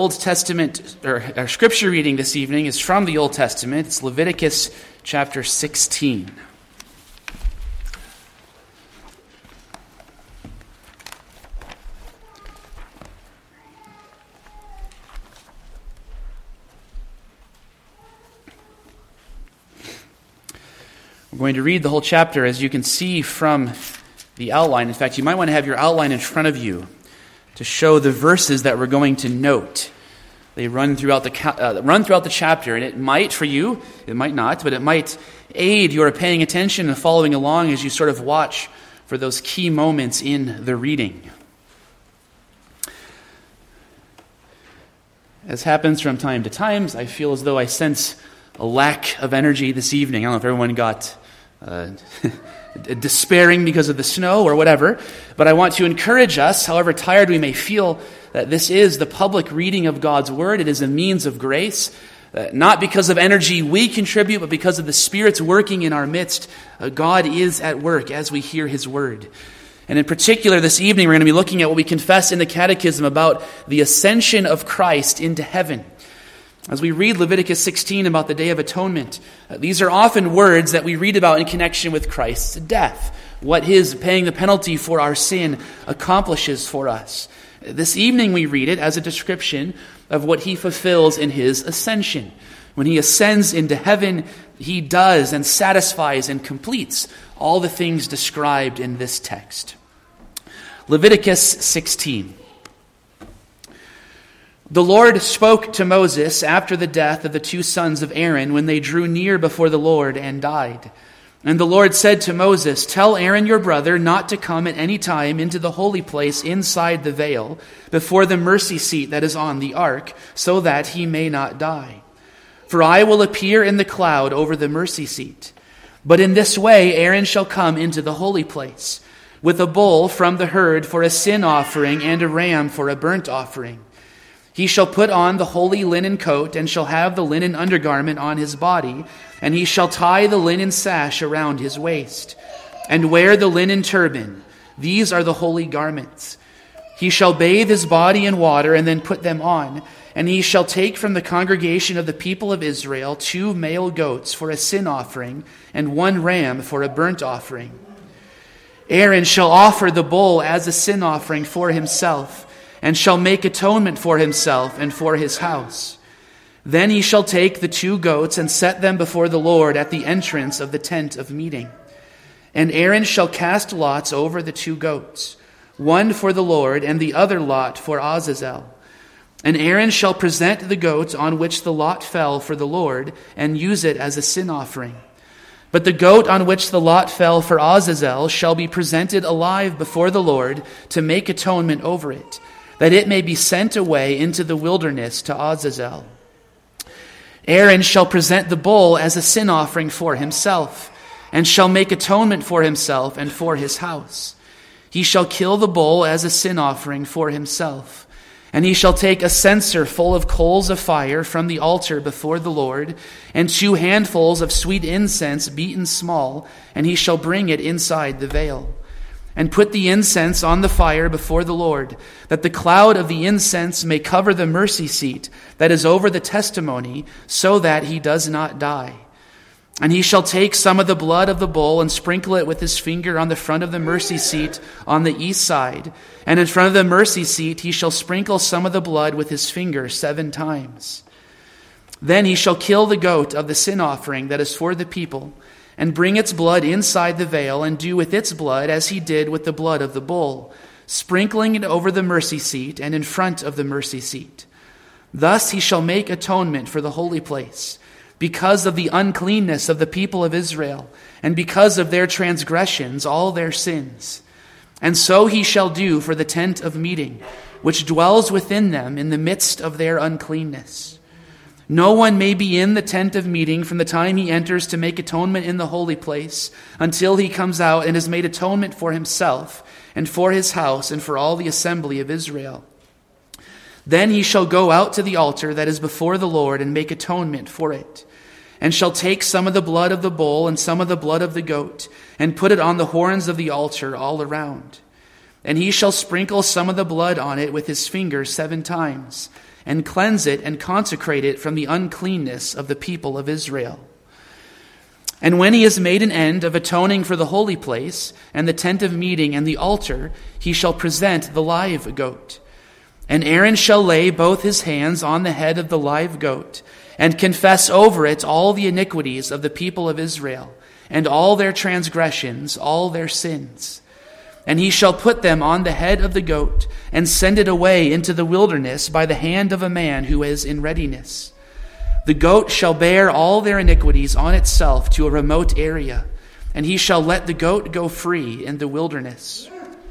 Old Testament, or our scripture reading this evening is from the Old Testament. It's Leviticus chapter 16. We're going to read the whole chapter, as you can see from the outline. In fact, you might want to have your outline in front of you to show the verses that we're going to note. They run throughout the chapter, and it might, for you, it might not, but it might aid your paying attention and following along as you sort of watch for those key moments in the reading. As happens from time to time, I feel as though I sense a lack of energy this evening. I don't know if everyone got despairing because of the snow or whatever, but I want to encourage us, however tired we may feel, that this is the public reading of God's Word. It is a means of grace, not because of energy we contribute, but because of the Spirit's working in our midst. God is at work as we hear His Word. And in particular, this evening, we're going to be looking at what we confess in the Catechism about the ascension of Christ into heaven. As we read Leviticus 16 about the Day of Atonement, these are often words that we read about in connection with Christ's death, what His paying the penalty for our sin accomplishes for us. This evening we read it as a description of what He fulfills in His ascension. When He ascends into heaven, He does and satisfies and completes all the things described in this text. Leviticus 16. The Lord spoke to Moses after the death of the two sons of Aaron when they drew near before the Lord and died. And the Lord said to Moses, "Tell Aaron your brother not to come at any time into the holy place inside the veil, before the mercy seat that is on the ark, so that he may not die. For I will appear in the cloud over the mercy seat. But in this way Aaron shall come into the holy place, with a bull from the herd for a sin offering and a ram for a burnt offering. He shall put on the holy linen coat, and shall have the linen undergarment on his body, and he shall tie the linen sash around his waist, and wear the linen turban. These are the holy garments. He shall bathe his body in water, and then put them on. And he shall take from the congregation of the people of Israel 2 male goats for a sin offering, and 1 ram for a burnt offering. Aaron shall offer the bull as a sin offering for himself, and shall make atonement for himself and for his house. Then he shall take the 2 goats and set them before the Lord at the entrance of the tent of meeting. And Aaron shall cast lots over the 2 goats, one for the Lord and the other lot for Azazel. And Aaron shall present the goat on which the lot fell for the Lord, and use it as a sin offering. But the goat on which the lot fell for Azazel shall be presented alive before the Lord to make atonement over it, that it may be sent away into the wilderness to Azazel. Aaron shall present the bull as a sin offering for himself, and shall make atonement for himself and for his house. He shall kill the bull as a sin offering for himself. And he shall take a censer full of coals of fire from the altar before the Lord, and 2 handfuls of sweet incense beaten small, and he shall bring it inside the veil. And put the incense on the fire before the Lord, that the cloud of the incense may cover the mercy seat that is over the testimony, so that he does not die. And he shall take some of the blood of the bull and sprinkle it with his finger on the front of the mercy seat on the east side. And in front of the mercy seat he shall sprinkle some of the blood with his finger 7 times. Then he shall kill the goat of the sin offering that is for the people, and bring its blood inside the veil, and do with its blood as he did with the blood of the bull, sprinkling it over the mercy seat and in front of the mercy seat. Thus he shall make atonement for the holy place, because of the uncleanness of the people of Israel, and because of their transgressions, all their sins. And so he shall do for the tent of meeting, which dwells within them in the midst of their uncleanness. No one may be in the tent of meeting from the time he enters to make atonement in the holy place, until he comes out and has made atonement for himself, and for his house, and for all the assembly of Israel. Then he shall go out to the altar that is before the Lord, and make atonement for it, and shall take some of the blood of the bull and some of the blood of the goat, and put it on the horns of the altar all around. And he shall sprinkle some of the blood on it with his finger 7 times, and cleanse it and consecrate it from the uncleanness of the people of Israel. And when he has made an end of atoning for the holy place and the tent of meeting and the altar, he shall present the live goat. And Aaron shall lay both his hands on the head of the live goat and confess over it all the iniquities of the people of Israel and all their transgressions, all their sins. And he shall put them on the head of the goat and send it away into the wilderness by the hand of a man who is in readiness. The goat shall bear all their iniquities on itself to a remote area, and he shall let the goat go free in the wilderness.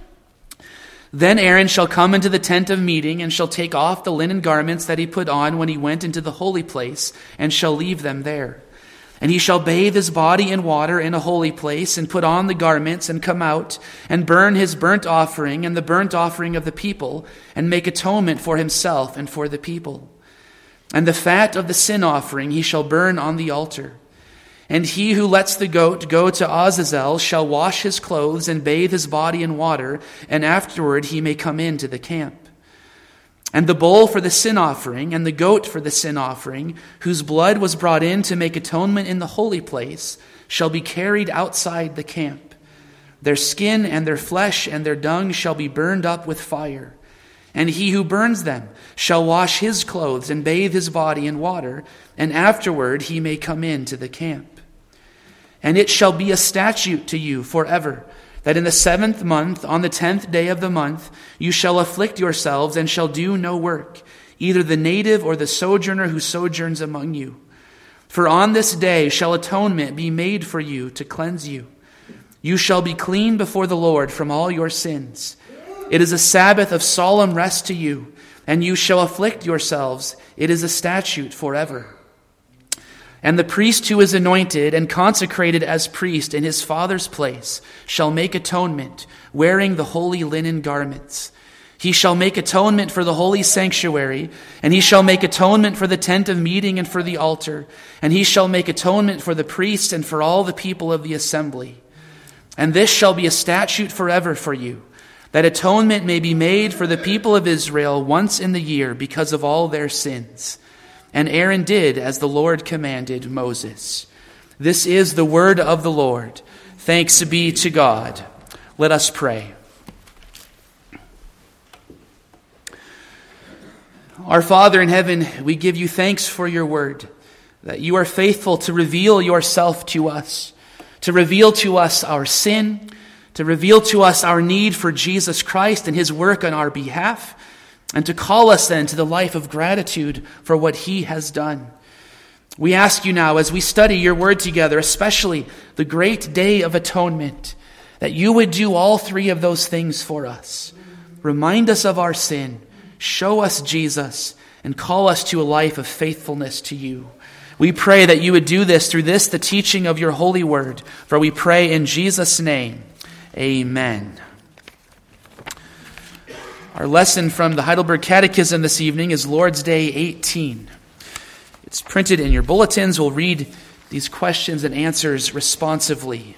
Then Aaron shall come into the tent of meeting and shall take off the linen garments that he put on when he went into the holy place and shall leave them there. And he shall bathe his body in water in a holy place and put on the garments and come out and burn his burnt offering and the burnt offering of the people and make atonement for himself and for the people. And the fat of the sin offering he shall burn on the altar. And he who lets the goat go to Azazel shall wash his clothes and bathe his body in water, and afterward he may come into the camp. And the bull for the sin offering and the goat for the sin offering, whose blood was brought in to make atonement in the holy place, shall be carried outside the camp. Their skin and their flesh and their dung shall be burned up with fire. And he who burns them shall wash his clothes and bathe his body in water, and afterward he may come into the camp. And it shall be a statute to you forever, that in the 7th month, on the 10th day of the month, you shall afflict yourselves and shall do no work, either the native or the sojourner who sojourns among you. For on this day shall atonement be made for you to cleanse you. You shall be clean before the Lord from all your sins. It is a Sabbath of solemn rest to you, and you shall afflict yourselves. It is a statute forever. And the priest who is anointed and consecrated as priest in his father's place shall make atonement, wearing the holy linen garments. He shall make atonement for the holy sanctuary, and he shall make atonement for the tent of meeting and for the altar, and he shall make atonement for the priests and for all the people of the assembly. And this shall be a statute forever for you, that atonement may be made for the people of Israel once in the year because of all their sins. And Aaron did as the Lord commanded Moses. This is the word of the Lord. Thanks be to God. Let us pray. Our Father in heaven, we give you thanks for your word, that you are faithful to reveal yourself to us, to reveal to us our sin, to reveal to us our need for Jesus Christ and his work on our behalf, and to call us then to the life of gratitude for what he has done. We ask you now, as we study your word together, especially the great day of atonement, that you would do all three of those things for us. Remind us of our sin, show us Jesus, and call us to a life of faithfulness to you. We pray that you would do this through this, the teaching of your holy word, for we pray in Jesus' name. Amen. Our lesson from the Heidelberg Catechism this evening is Lord's Day 18. It's printed in your bulletins. We'll read these questions and answers responsively.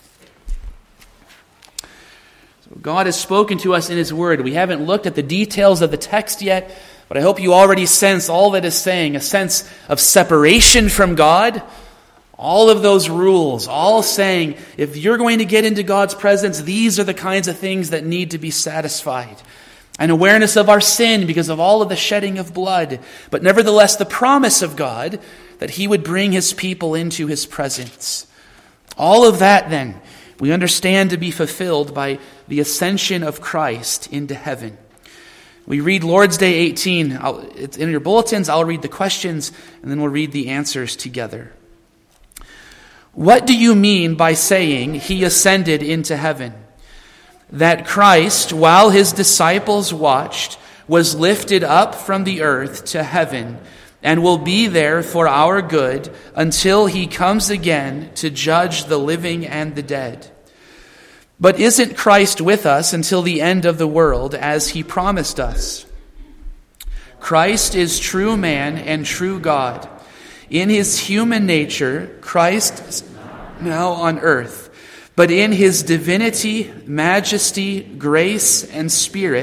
So God has spoken to us in his word. We haven't looked at the details of the text yet, but I hope you already sense all that is saying, a sense of separation from God. All of those rules, all saying, if you're going to get into God's presence, these are the kinds of things that need to be satisfied. An awareness of our sin because of all of the shedding of blood, but nevertheless the promise of God that he would bring his people into his presence. All of that then, we understand to be fulfilled by the ascension of Christ into heaven. We read Lord's Day 18. It's in your bulletins. I'll read the questions, and then we'll read the answers together. What do you mean by saying he ascended into heaven? That Christ, while his disciples watched, was lifted up from the earth to heaven and will be there for our good until he comes again to judge the living and the dead. But isn't Christ with us until the end of the world, as he promised us? Christ is true man and true God. In his human nature, Christ is now on earth, but in his divinity, majesty, grace, and spirit,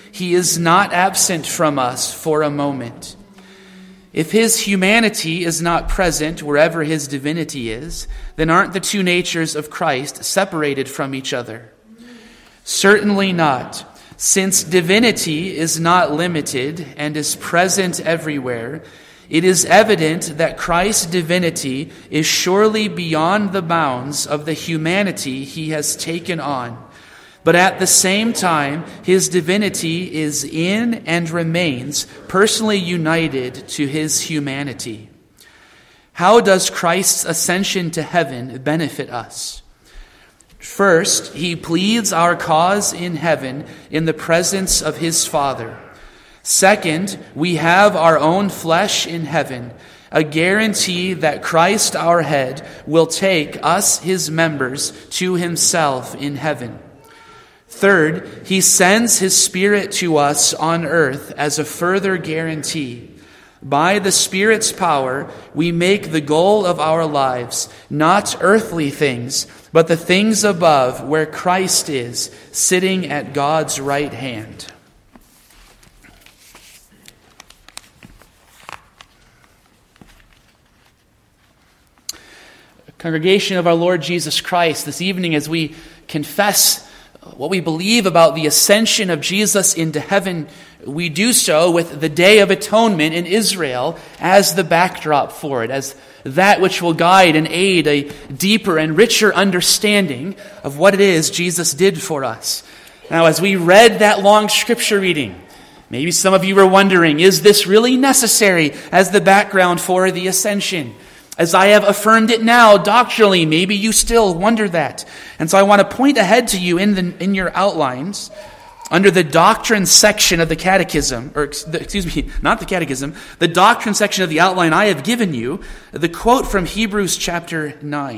he is not absent from us for a moment. If his humanity is not present wherever his divinity is, then aren't the two natures of Christ separated from each other? Certainly not. Since divinity is not limited and is present everywhere, it is evident that Christ's divinity is surely beyond the bounds of the humanity he has taken on. But at the same time, his divinity is in and remains personally united to his humanity. How does Christ's ascension to heaven benefit us? First, he pleads our cause in heaven in the presence of his Father. Second, we have our own flesh in heaven, a guarantee that Christ our head will take us, his members, to himself in heaven. Third, he sends his Spirit to us on earth as a further guarantee. By the Spirit's power, we make the goal of our lives not earthly things, but the things above where Christ is, sitting at God's right hand. Congregation of our Lord Jesus Christ, this evening as we confess what we believe about the ascension of Jesus into heaven, we do so with the Day of Atonement in Israel as the backdrop for it, as that which will guide and aid a deeper and richer understanding of what it is Jesus did for us. Now, as we read that long scripture reading, maybe some of you were wondering, is this really necessary as the background for the ascension? As I have affirmed it now doctrinally, maybe you still wonder that. And so I want to point ahead to you in your outlines, under the doctrine section of the catechism, the doctrine section of the outline I have given you, the quote from Hebrews chapter 9.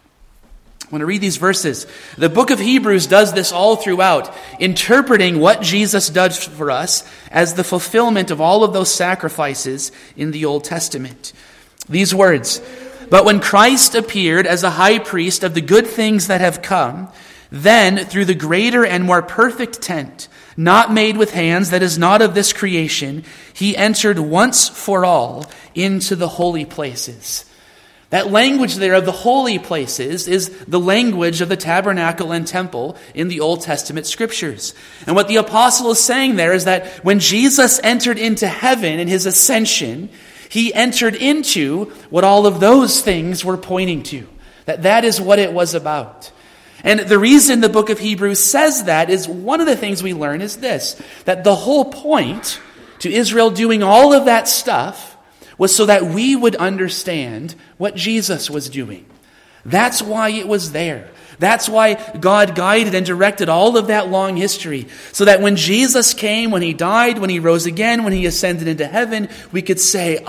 I want to read these verses. The book of Hebrews does this all throughout, interpreting what Jesus does for us as the fulfillment of all of those sacrifices in the Old Testament. These words, "But when Christ appeared as a high priest of the good things that have come, then through the greater and more perfect tent, not made with hands, that is not of this creation, he entered once for all into the holy places." That language there of the holy places is the language of the tabernacle and temple in the Old Testament scriptures. And what the apostle is saying there is that when Jesus entered into heaven in his ascension, he entered into what all of those things were pointing to. That is what it was about. And the reason the book of Hebrews says that is one of the things we learn is this, that the whole point to Israel doing all of that stuff was so that we would understand what Jesus was doing. That's why it was there. That's why God guided and directed all of that long history, so that when Jesus came, when he died, when he rose again, when he ascended into heaven, we could say,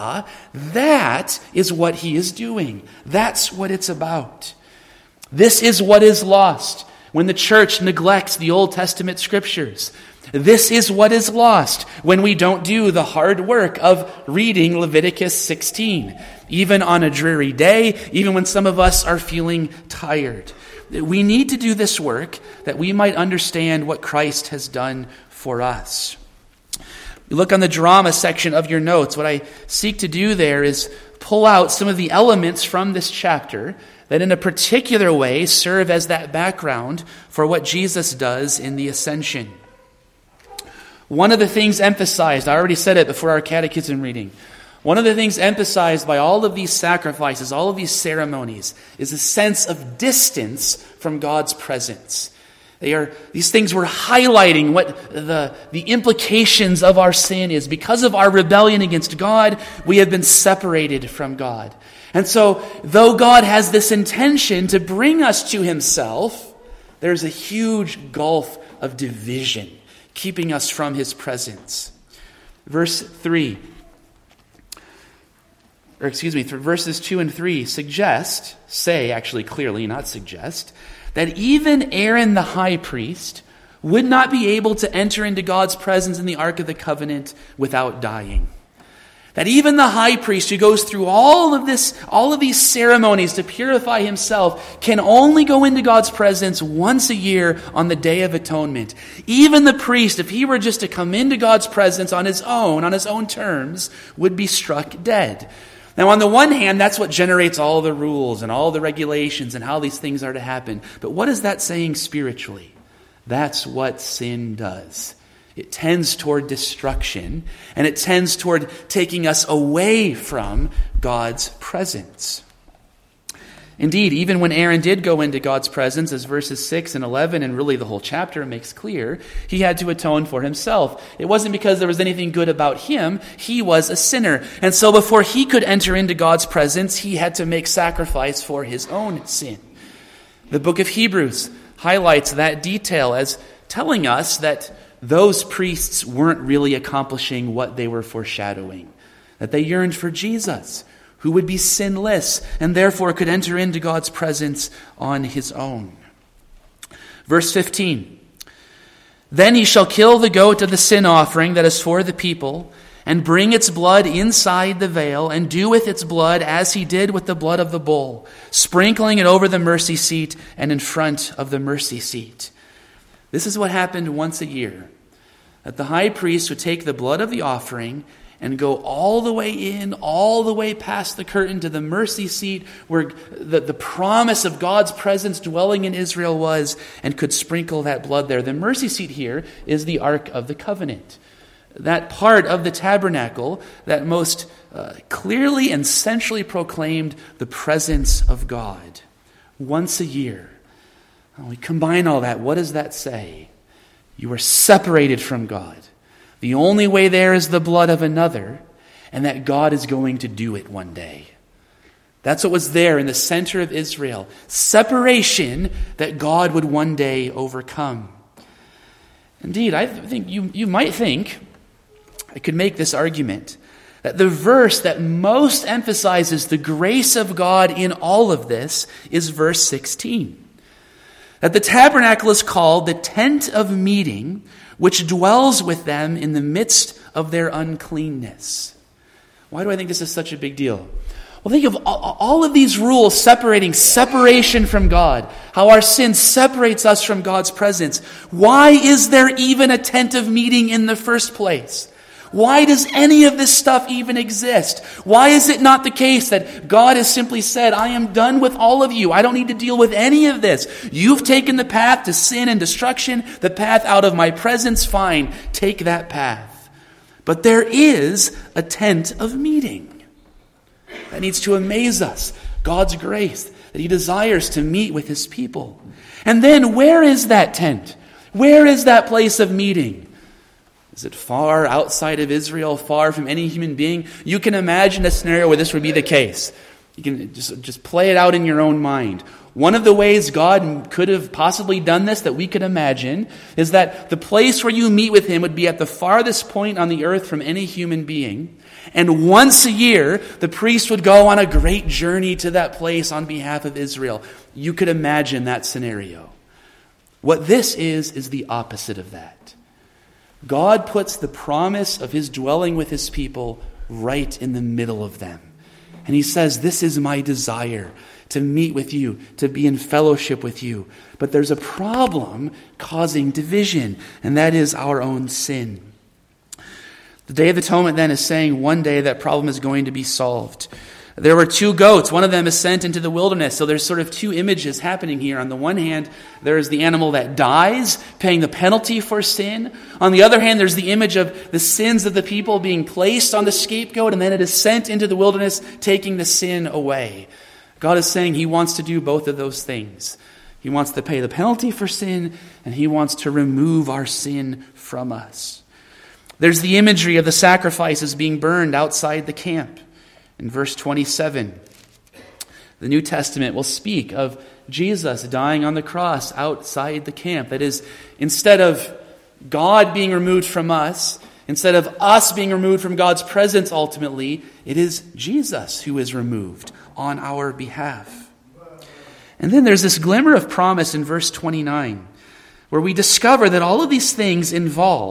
that is what he is doing. That's what it's about. This is what is lost when the church neglects the Old Testament scriptures. This is what is lost when we don't do the hard work of reading Leviticus 16, even on a dreary day, even when some of us are feeling tired. We need to do this work that we might understand what Christ has done for us. You look on the drama section of your notes. What I seek to do there is pull out some of the elements from this chapter that in a particular way serve as that background for what Jesus does in the ascension. One of the things emphasized, I already said it before our catechism reading, one of the things emphasized by all of these sacrifices, all of these ceremonies, is a sense of distance from God's presence. These things were highlighting what the implications of our sin is. Because of our rebellion against God, we have been separated from God. And so, though God has this intention to bring us to himself, there's a huge gulf of division keeping us from his presence. Verses 2 and 3 say clearly, not suggest, that even Aaron the high priest would not be able to enter into God's presence in the Ark of the Covenant without dying. That even the high priest who goes through all of these ceremonies to purify himself can only go into God's presence once a year on the Day of Atonement. Even the priest, if he were just to come into God's presence on his own terms, would be struck dead. Now, on the one hand, that's what generates all the rules and all the regulations and how these things are to happen. But what is that saying spiritually? That's what sin does. It tends toward destruction, and it tends toward taking us away from God's presence. Indeed, even when Aaron did go into God's presence, as verses 6 and 11, and really the whole chapter makes clear, he had to atone for himself. It wasn't because there was anything good about him. He was a sinner. And so before he could enter into God's presence, he had to make sacrifice for his own sin. The book of Hebrews highlights that detail as telling us that those priests weren't really accomplishing what they were foreshadowing. That they yearned for Jesus, who would be sinless and therefore could enter into God's presence on his own. Verse 15. Then he shall kill the goat of the sin offering that is for the people, and bring its blood inside the veil, and do with its blood as he did with the blood of the bull, sprinkling it over the mercy seat and in front of the mercy seat. This is what happened once a year, that the high priest would take the blood of the offering and go all the way in, all the way past the curtain to the mercy seat where the promise of God's presence dwelling in Israel was, and could sprinkle that blood there. The mercy seat here is the Ark of the Covenant. That part of the tabernacle that most clearly and centrally proclaimed the presence of God once a year. When we combine all that, what does that say? You are separated from God. The only way there is the blood of another, and that God is going to do it one day. That's what was there in the center of Israel. Separation that God would one day overcome. Indeed, I think you might think, I could make this argument, that the verse that most emphasizes the grace of God in all of this is verse 16. That the tabernacle is called the tent of meeting, which dwells with them in the midst of their uncleanness. Why do I think this is such a big deal? Well, think of all of these rules separating separation from God, how our sin separates us from God's presence. Why is there even a tent of meeting in the first place? Why does any of this stuff even exist? Why is it not the case that God has simply said, I am done with all of you. I don't need to deal with any of this. You've taken the path to sin and destruction, the path out of my presence. Fine, take that path. But there is a tent of meeting. That needs to amaze us. God's grace, that he desires to meet with his people. And then where is that tent? Where is that place of meeting? Is it far outside of Israel, far from any human being? You can imagine a scenario where this would be the case. You can just play it out in your own mind. One of the ways God could have possibly done this that we could imagine is that the place where you meet with him would be at the farthest point on the earth from any human being. And once a year, the priest would go on a great journey to that place on behalf of Israel. You could imagine that scenario. What this is the opposite of that. God puts the promise of his dwelling with his people right in the middle of them. And he says, this is my desire, to meet with you, to be in fellowship with you. But there's a problem causing division, and that is our own sin. The Day of Atonement then is saying one day that problem is going to be solved. There were two goats. One of them is sent into the wilderness. So there's sort of two images happening here. On the one hand, there's the animal that dies, paying the penalty for sin. On the other hand, there's the image of the sins of the people being placed on the scapegoat, and then it is sent into the wilderness, taking the sin away. God is saying he wants to do both of those things. He wants to pay the penalty for sin, and he wants to remove our sin from us. There's the imagery of the sacrifices being burned outside the camp. In verse 27, the New Testament will speak of Jesus dying on the cross outside the camp. That is, instead of God being removed from us, instead of us being removed from God's presence ultimately, it is Jesus who is removed on our behalf. And then there's this glimmer of promise in verse 29, where we discover that all of these things involve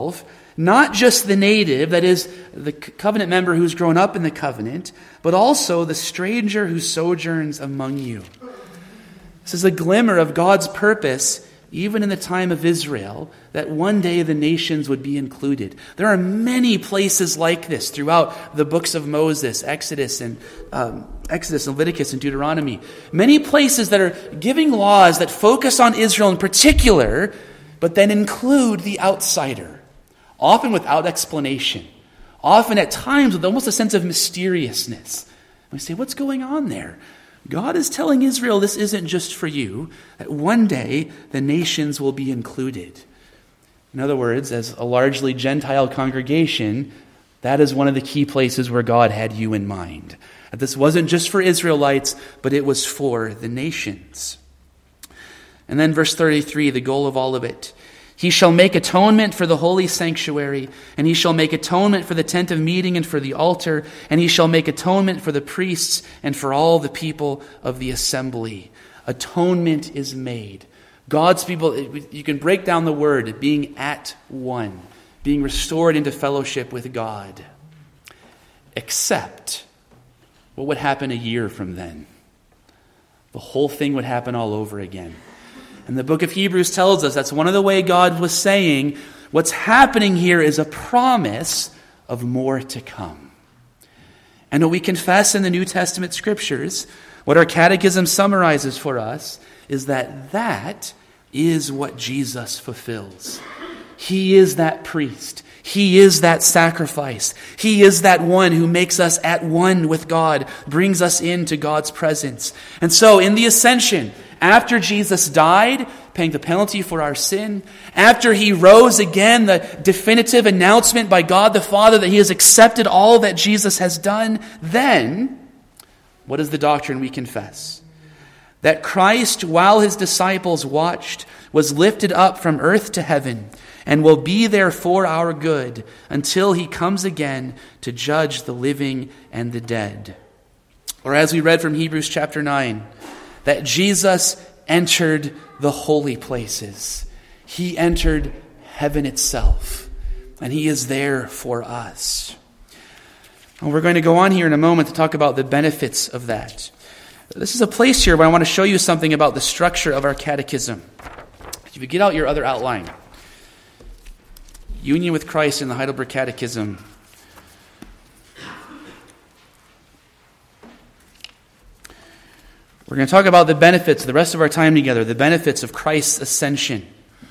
Not just the native, that is, the covenant member who's grown up in the covenant, but also the stranger who sojourns among you. This is a glimmer of God's purpose, even in the time of Israel, that one day the nations would be included. There are many places like this throughout the books of Moses, Exodus, Leviticus, and Deuteronomy. Many places that are giving laws that focus on Israel in particular, but then include the outsider, often without explanation, often at times with almost a sense of mysteriousness. We say, what's going on there? God is telling Israel this isn't just for you, that one day the nations will be included. In other words, as a largely Gentile congregation, that is one of the key places where God had you in mind. That this wasn't just for Israelites, but it was for the nations. And then verse 33, the goal of all of it. He shall make atonement for the holy sanctuary, and he shall make atonement for the tent of meeting and for the altar, and he shall make atonement for the priests and for all the people of the assembly. Atonement is made. God's people, you can break down the word, being at one, being restored into fellowship with God. Except, what would happen a year from then? The whole thing would happen all over again. And the book of Hebrews tells us that's one of the ways God was saying, what's happening here is a promise of more to come. And what we confess in the New Testament scriptures, what our catechism summarizes for us, is that is what Jesus fulfills. He is that priest. He is that sacrifice. He is that one who makes us at one with God, brings us into God's presence. And so in the ascension, after Jesus died, paying the penalty for our sin, after he rose again, the definitive announcement by God the Father that he has accepted all that Jesus has done, then, what is the doctrine we confess? That Christ, while his disciples watched, was lifted up from earth to heaven and will be there for our good until he comes again to judge the living and the dead. Or as we read from Hebrews chapter 9, that Jesus entered the holy places. He entered heaven itself, and he is there for us. And we're going to go on here in a moment to talk about the benefits of that. This is a place here where I want to show you something about the structure of our catechism. If you get out your other outline, Union with Christ in the Heidelberg Catechism. We're going to talk about the benefits, the rest of our time together, the benefits of Christ's ascension.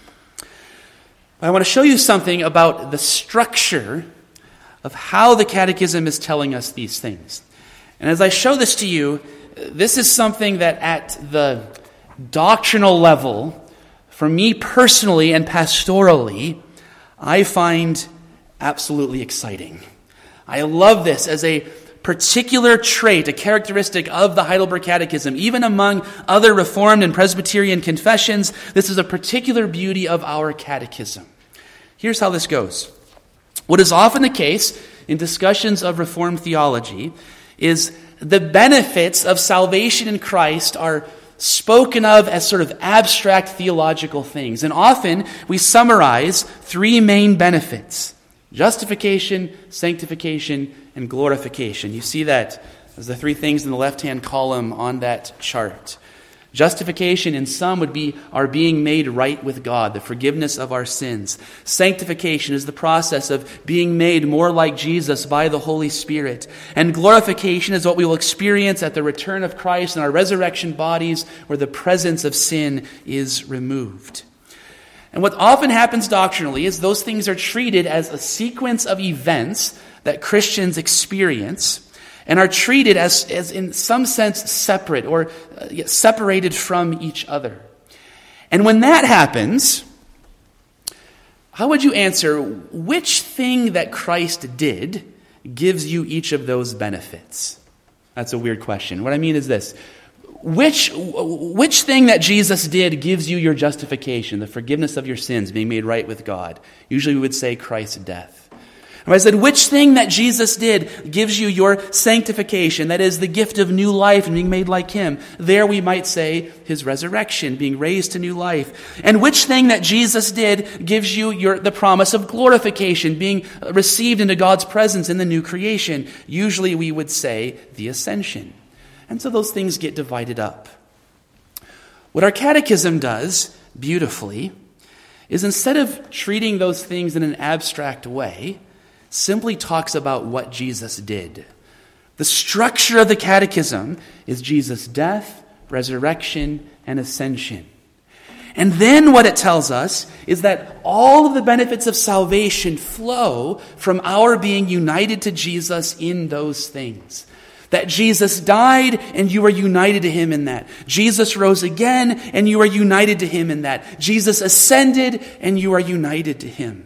I want to show you something about the structure of how the Catechism is telling us these things. And as I show this to you, this is something that at the doctrinal level, for me personally and pastorally, I find absolutely exciting. I love this as a particular trait, a characteristic of the Heidelberg Catechism. Even among other Reformed and Presbyterian confessions, this is a particular beauty of our catechism. Here's how this goes. What is often the case in discussions of Reformed theology is the benefits of salvation in Christ are spoken of as sort of abstract theological things. And often we summarize three main benefits: justification, sanctification, and glorification. You see that as the three things in the left-hand column on that chart. Justification in some would be our being made right with God, the forgiveness of our sins. Sanctification is the process of being made more like Jesus by the Holy Spirit. And glorification is what we will experience at the return of Christ in our resurrection bodies, where the presence of sin is removed. And what often happens doctrinally is those things are treated as a sequence of events that Christians experience and are treated as in some sense separate or separated from each other. And when that happens, how would you answer which thing that Christ did gives you each of those benefits? That's a weird question. What I mean is this. Which thing that Jesus did gives you your justification, the forgiveness of your sins, being made right with God? Usually we would say Christ's death. And I said, which thing that Jesus did gives you your sanctification? That is the gift of new life and being made like him. There we might say his resurrection, being raised to new life. And which thing that Jesus did gives you the promise of glorification, being received into God's presence in the new creation? Usually we would say the ascension. And so those things get divided up. What our catechism does beautifully is instead of treating those things in an abstract way, simply talks about what Jesus did. The structure of the catechism is Jesus' death, resurrection, and ascension. And then what it tells us is that all of the benefits of salvation flow from our being united to Jesus in those things. That Jesus died and you are united to him in that. Jesus rose again and you are united to him in that. Jesus ascended and you are united to him.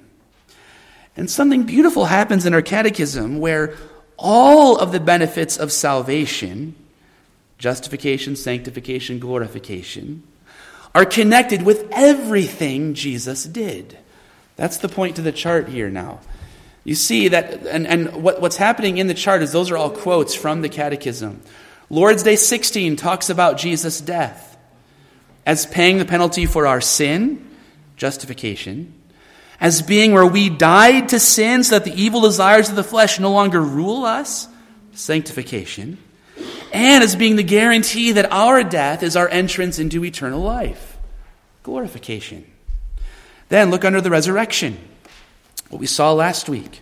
And something beautiful happens in our catechism where all of the benefits of salvation, justification, sanctification, glorification, are connected with everything Jesus did. That's the point to the chart here now. You see that, and what's happening in the chart is those are all quotes from the Catechism. Lord's Day 16 talks about Jesus' death as paying the penalty for our sin, justification, as being where we died to sin so that the evil desires of the flesh no longer rule us, sanctification, and as being the guarantee that our death is our entrance into eternal life, glorification. Then look under the resurrection. What we saw last week.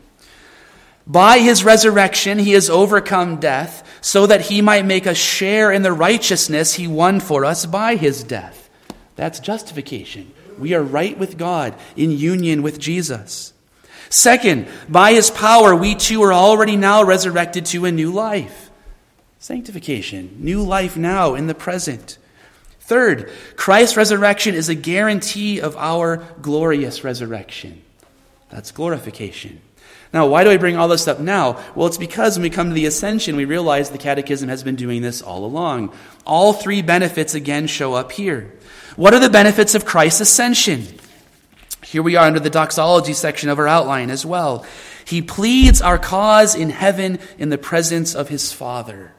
By his resurrection, he has overcome death so that he might make us share in the righteousness he won for us by his death. That's justification. We are right with God in union with Jesus. Second, by his power, we too are already now resurrected to a new life. Sanctification, new life now in the present. Third, Christ's resurrection is a guarantee of our glorious resurrection. That's glorification. Now, why do I bring all this up now? Well, it's because when we come to the ascension, we realize the Catechism has been doing this all along. All three benefits again show up here. What are the benefits of Christ's ascension? Here we are under the doxology section of our outline as well. He pleads our cause in heaven in the presence of his Father.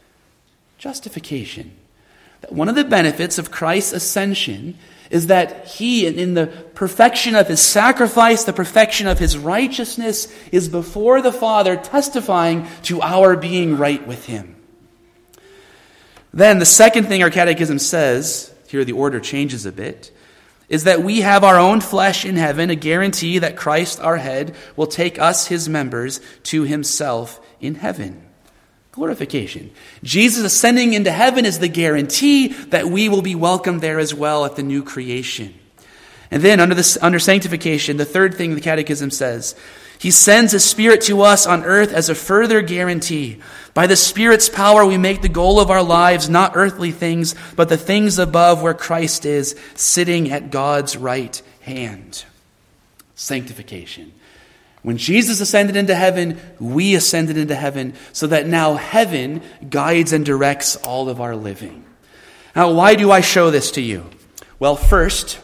Justification. One of the benefits of Christ's ascension is that he, in the perfection of his sacrifice, the perfection of his righteousness, is before the Father, testifying to our being right with him. Then the second thing our catechism says, here the order changes a bit, is that we have our own flesh in heaven, a guarantee that Christ, our head, will take us, his members, to himself in heaven. Glorification. Jesus ascending into heaven is the guarantee that we will be welcomed there as well at the new creation. And then under sanctification, the third thing the Catechism says, he sends his Spirit to us on earth as a further guarantee. By the Spirit's power, we make the goal of our lives not earthly things, but the things above where Christ is, sitting at God's right hand. Sanctification. When Jesus ascended into heaven, we ascended into heaven, so that now heaven guides and directs all of our living. Now, why do I show this to you? Well, first,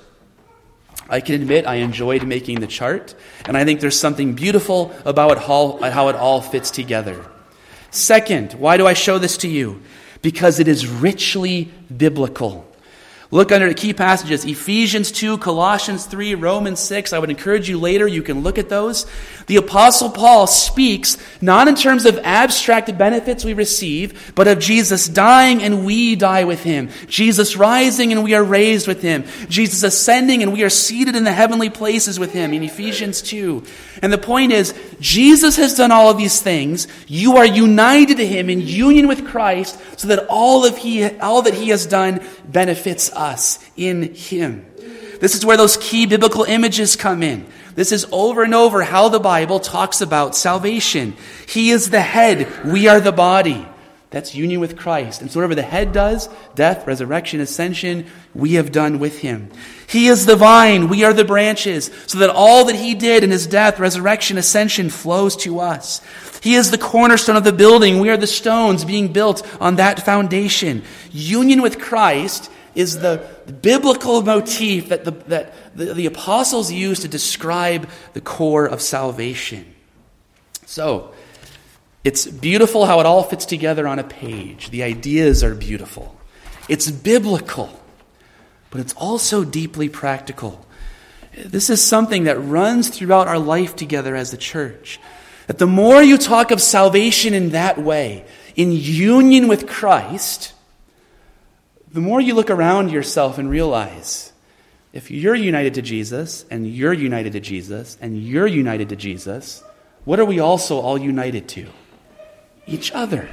I can admit I enjoyed making the chart, and I think there's something beautiful about how it all fits together. Second, why do I show this to you? Because it is richly biblical. Look under the key passages, Ephesians 2, Colossians 3, Romans 6. I would encourage you later, you can look at those. The Apostle Paul speaks not in terms of abstract benefits we receive, but of Jesus dying and we die with him. Jesus rising and we are raised with him. Jesus ascending and we are seated in the heavenly places with him in Ephesians 2. And the point is, Jesus has done all of these things. You are united to him in union with Christ so that all that he has done benefits us in him. This is where those key biblical images come in. This is over and over how the Bible talks about salvation. He is the head. We are the body. That's union with Christ. And so whatever the head does, death, resurrection, ascension, we have done with him. He is the vine. We are the branches. So that all that he did in his death, resurrection, ascension flows to us. He is the cornerstone of the building. We are the stones being built on that foundation. Union with Christ is the biblical motif that the apostles used to describe the core of salvation. So, it's beautiful how it all fits together on a page. The ideas are beautiful. It's biblical, but it's also deeply practical. This is something that runs throughout our life together as a church. That the more you talk of salvation in that way, in union with Christ, the more you look around yourself and realize, if you're united to Jesus, and you're united to Jesus, and you're united to Jesus, what are we also all united to? Each other.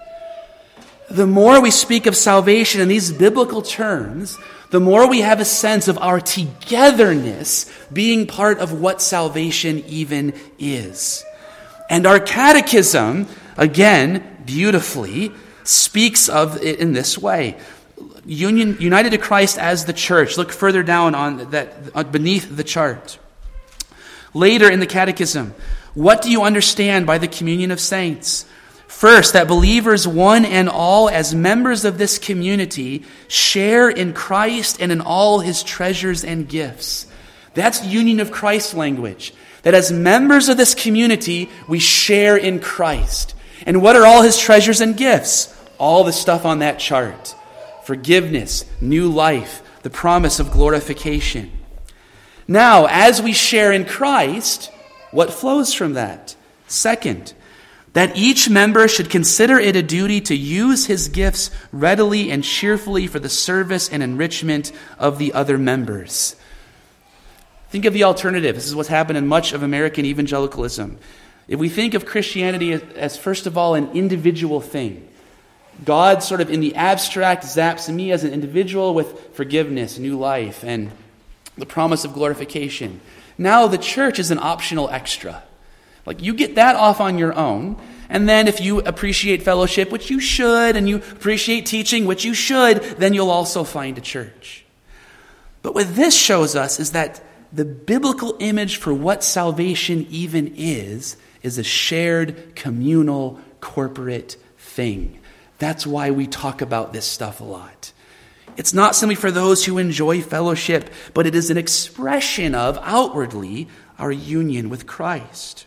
The more we speak of salvation in these biblical terms, the more we have a sense of our togetherness being part of what salvation even is. And our catechism, again, beautifully, speaks of it in this way. United to Christ as the church. Look further down on that, beneath the chart. Later in the catechism, what do you understand by the communion of saints? First, that believers, one and all, as members of this community, share in Christ and in all his treasures and gifts. That's union of Christ language. That as members of this community, we share in Christ. And what are all his treasures and gifts? All the stuff on that chart. Forgiveness, new life, the promise of glorification. Now, as we share in Christ, what flows from that? Second, that each member should consider it a duty to use his gifts readily and cheerfully for the service and enrichment of the other members. Think of the alternative. This is what's happened in much of American evangelicalism. If we think of Christianity as first of all, an individual thing, God sort of in the abstract zaps me as an individual with forgiveness, new life, and the promise of glorification. Now the church is an optional extra. Like, you get that off on your own, and then if you appreciate fellowship, which you should, and you appreciate teaching, which you should, then you'll also find a church. But what this shows us is that the biblical image for what salvation even is a shared, communal, corporate thing. That's why we talk about this stuff a lot. It's not simply for those who enjoy fellowship, but it is an expression of, outwardly, our union with Christ.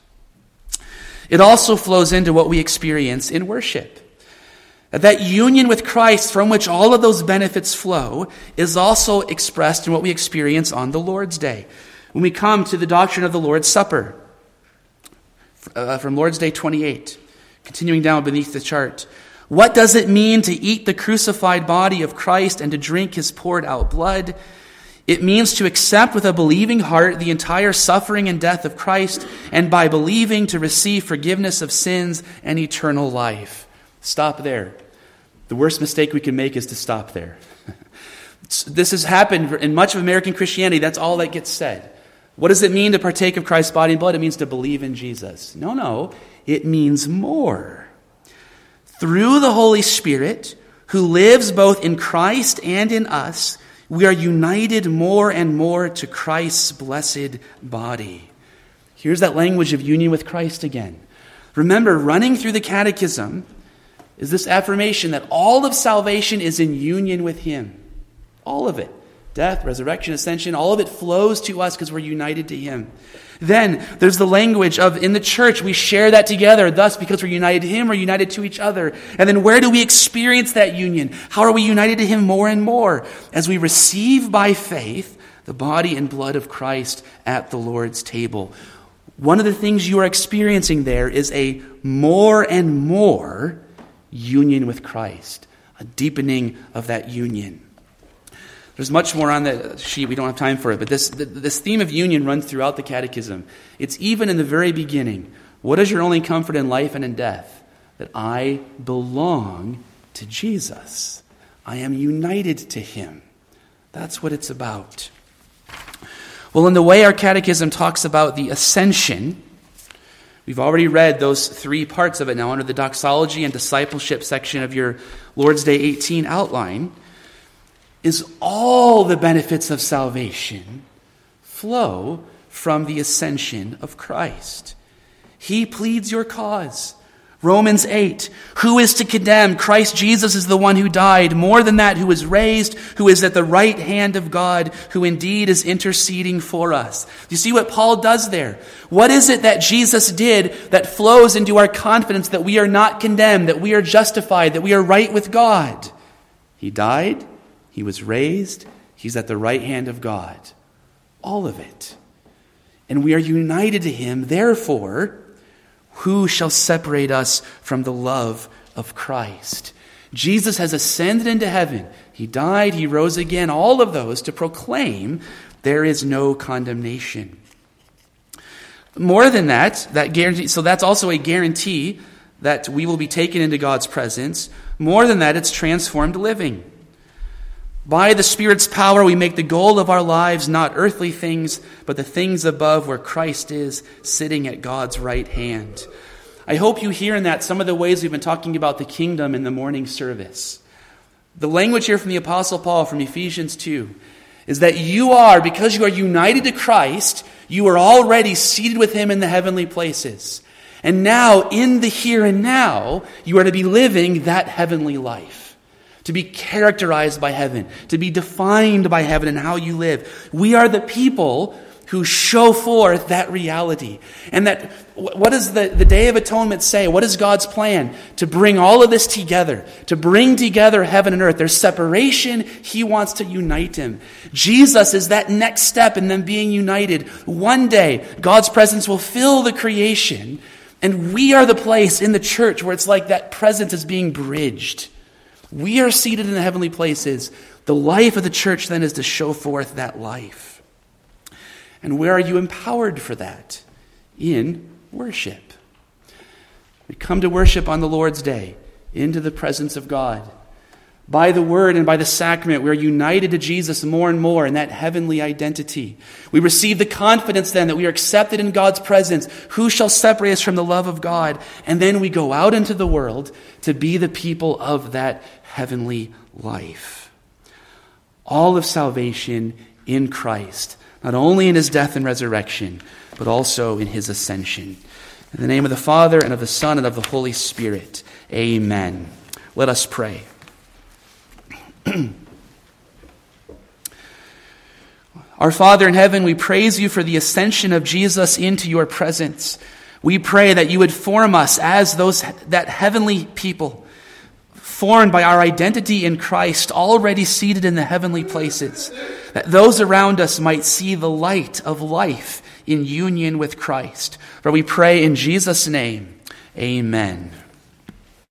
It also flows into what we experience in worship. That union with Christ, from which all of those benefits flow, is also expressed in what we experience on the Lord's Day. When we come to the doctrine of the Lord's Supper, from Lord's Day 28, continuing down beneath the chart. What does it mean to eat the crucified body of Christ and to drink his poured out blood? It means to accept with a believing heart the entire suffering and death of Christ, and by believing to receive forgiveness of sins and eternal life. Stop there. The worst mistake we can make is to stop there. This has happened in much of American Christianity. That's all that gets said. What does it mean to partake of Christ's body and blood? It means to believe in Jesus. No. It means more. Through the Holy Spirit, who lives both in Christ and in us, we are united more and more to Christ's blessed body. Here's that language of union with Christ again. Remember, running through the catechism is this affirmation that all of salvation is in union with him. All of it. Death, resurrection, ascension, all of it flows to us because we're united to him. Then there's the language of, in the church, we share that together. Thus, because we're united to him, we're united to each other. And then where do we experience that union? How are we united to him more and more? As we receive by faith the body and blood of Christ at the Lord's table. One of the things you are experiencing there is a more and more union with Christ. A deepening of that union. There's much more on the sheet. We don't have time for it. But this theme of union runs throughout the catechism. It's even in the very beginning. What is your only comfort in life and in death? That I belong to Jesus. I am united to him. That's what it's about. Well, in the way our catechism talks about the ascension, we've already read those three parts of it now under the doxology and discipleship section of your Lord's Day 18 outline. Is all the benefits of salvation flow from the ascension of Christ. He pleads your cause. Romans 8, who is to condemn? Christ Jesus is the one who died, more than that, who was raised, who is at the right hand of God, who indeed is interceding for us. Do you see what Paul does there? What is it that Jesus did that flows into our confidence that we are not condemned, that we are justified, that we are right with God? He died, he was raised, he's at the right hand of God. All of it. And we are united to him, therefore, who shall separate us from the love of Christ? Jesus has ascended into heaven. He died, he rose again, all of those to proclaim there is no condemnation. More than that guarantee, so that's also a guarantee that we will be taken into God's presence. More than that, it's transformed living. By the Spirit's power, we make the goal of our lives not earthly things, but the things above where Christ is sitting at God's right hand. I hope you hear in that some of the ways we've been talking about the kingdom in the morning service. The language here from the Apostle Paul from Ephesians 2 is that you are, because you are united to Christ, you are already seated with him in the heavenly places. And now, in the here and now, you are to be living that heavenly life. To be characterized by heaven, to be defined by heaven and how you live. We are the people who show forth that reality. And that, what does the Day of Atonement say? What is God's plan? To bring all of this together, to bring together heaven and earth. There's separation, he wants to unite him. Jesus is that next step in them being united. One day, God's presence will fill the creation, and we are the place in the church where it's like that presence is being bridged. We are seated in the heavenly places. The life of the church then is to show forth that life. And where are you empowered for that? In worship. We come to worship on the Lord's Day, into the presence of God. By the word and by the sacrament, we are united to Jesus more and more in that heavenly identity. We receive the confidence then that we are accepted in God's presence. Who shall separate us from the love of God? And then we go out into the world to be the people of that heavenly life. All of salvation in Christ, not only in his death and resurrection, but also in his ascension. In the name of the Father, and of the Son, and of the Holy Spirit. Amen. Let us pray. Our Father in heaven, we praise you for the ascension of Jesus into your presence. We pray that you would form us as that heavenly people, formed by our identity in Christ, already seated in the heavenly places, that those around us might see the light of life in union with Christ. For we pray in Jesus' name, amen.